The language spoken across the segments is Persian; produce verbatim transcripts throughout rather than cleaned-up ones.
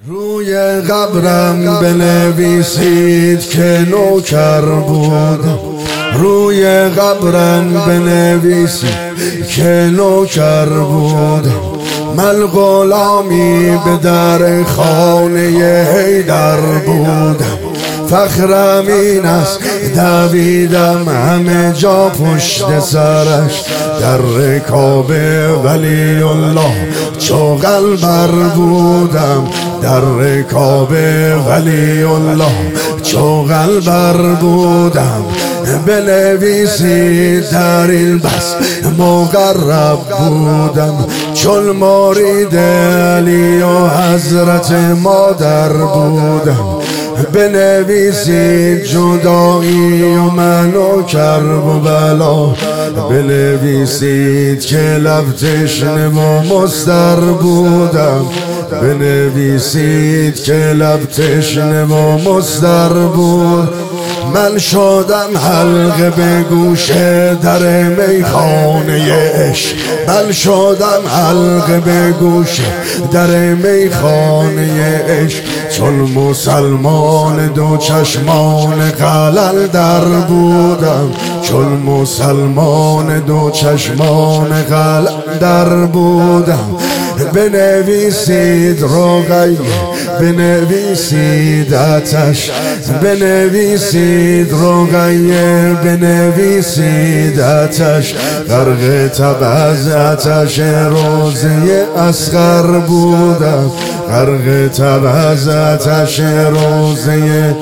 روی قبرم بنویسید که نوکر بودم. روی قبرم بنویسید که نوکر بودم. من غلامی به در خانه حیدر بودم. فخرم این است دویدم همه جا پشت سرش. در رکاب ولی الله چوغل بر بودم. در رکاب ولی الله چوغل بر بودم. بنویسید در این بس مقرب بودم. چون مرید علی و حضرت مادر بودم. بنویسید جدایی و من و کرب و بلا. بنویسید که لب تشنه و مضطر بودم. بنویسید که لب تشنه و مضطر بود. من شدم حلقه به گوش در میخانه عشق. من شدم حلقه به گوش در میخانه عشق. چون مسلمان دو چشمان قلل در بودم. چون مسلمان دو چشمان قلل در بودم. بنویسید رقیه، بنویسید آتش، بنویسید رقیه، بنویسید آتش. غرق تب از آتش روزه اصغر بودم. غرق تب از آتش روزه.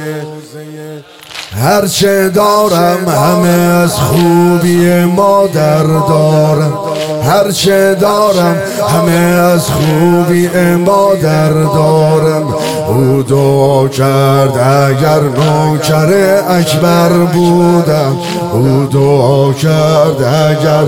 هرچه دارم همه از خوبی مادر دارم. هرچه دارم همه از خوبی مادر دارم. او دعا کرد اگر نوکر اکبر بودم. او دعا کرد اگر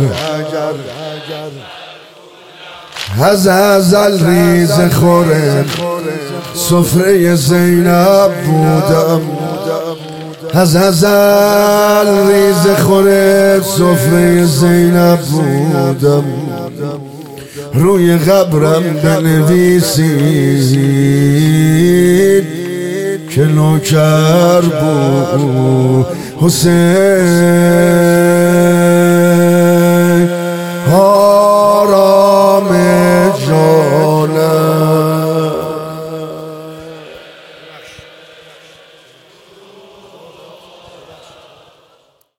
از ازل ریز خوره سفره زینب بودم. از ازل ریز خوره سفره زینب بودم. روی قبرم بنویسید که نوکر بود حسین.